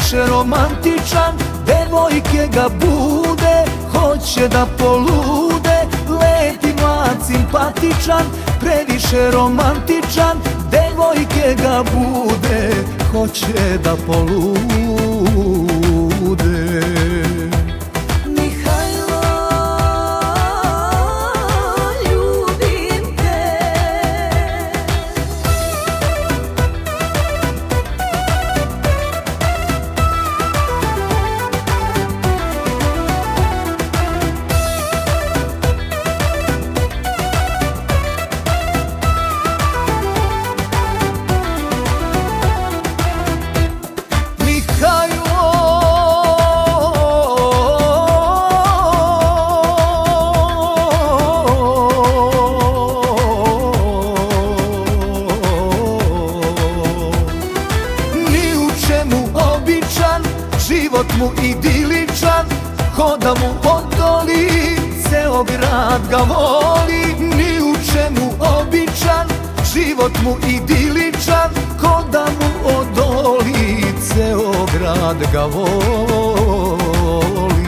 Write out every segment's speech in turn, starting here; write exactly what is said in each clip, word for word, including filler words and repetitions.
previše romantičan, devojke ga bude, hoće da polude. Lep i mlad, simpatičan, previše romantičan, devojke ga bude, hoće da polude. Život mu idiličan, hoda mu odoli, ceo grad ga voli. Ni u čemu običan, život mu idiličan, hoda mu odoli, ceo grad ga voli.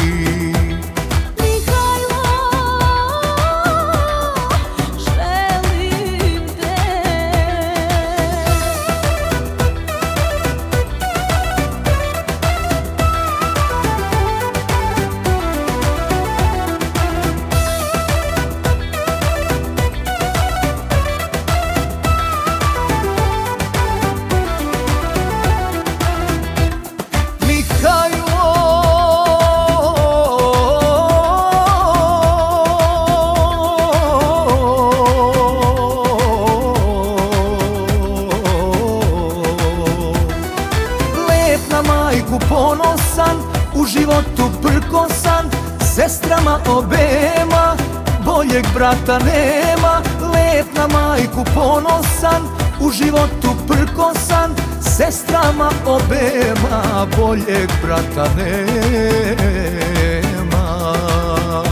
Ponosan, u životu prkosan, sestrama obema, boljeg brata nema. Lep na majku ponosan, u životu prkosan, sestrama obema, boljeg brata nema.